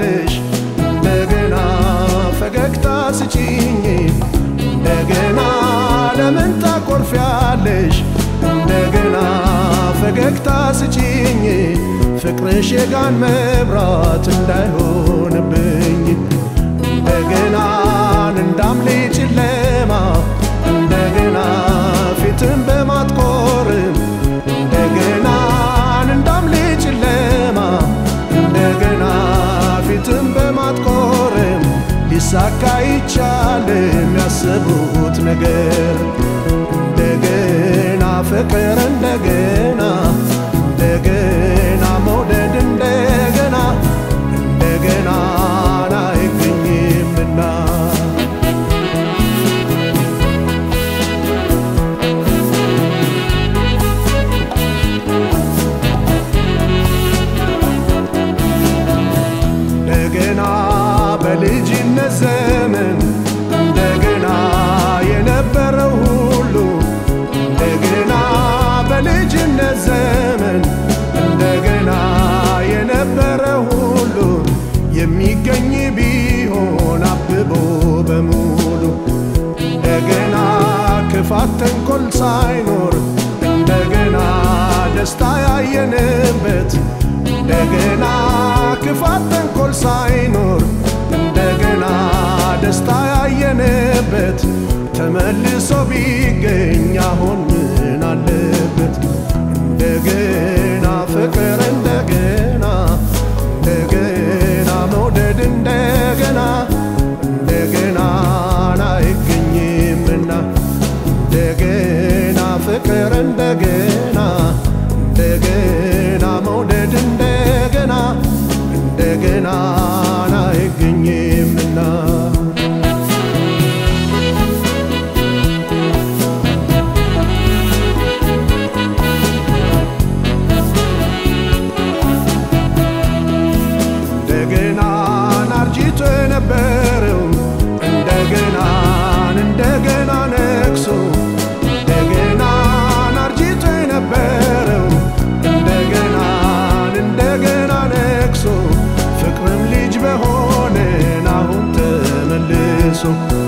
ትቆርፊያለሽ እንደገና ፈገግታ ስጪኝ እንደገና ለምን ታቆርፊያለሽ እንደገና ፈገግታ ስጪኝ ፍቅርሽ የጋን መብራት እንዳይሆንብኝ እንደገና እንዳምሌ ጨለማ እንደገና ፊትን በማጥቆርም እንደገና እንዳምሌ ጨለማ እንደገና ፊትን በማጥቆርም ሊሳካ ይቻልም ያሰቡት ነገር እንደገና ፍቅር እንደገና እንደገና መውደድ እንደገና እንደገና አይገኝምና እንደገና በልጅነት ዘመን እንደገና የነበረው ሁሉ እንደገና በልጅነት ዘመን እንደገና የነበረው ሁሉ የሚገኝ ቢሆን አብቦ በሙሉ እንደገና ክፋት ተንኮል ሳይኖር እንደገና ደስታ ያየንበት እንደገና ክፋት ተንኮል ሳይኖር እንደገና ደስታ ያየንበት ተመልሶ ቢገኝ አሁን ምን አለበት እንደገና ፍቅር እንደገና እንደገና መውደድ እንደገና እንደገና አይገኝምና እንደገና ፍቅር እንደገና እንደገና መውደድ እንደገና እንደገና አይገኝምና እንደገና አርጅቶ የነበረው እንደገና እንደገና ነግሶ እንደገና አርጅቶ የነበረው እንደገና እንደገና ነግሶ ፍቅርም ልጅ በሆነን አሁን ተመልሶ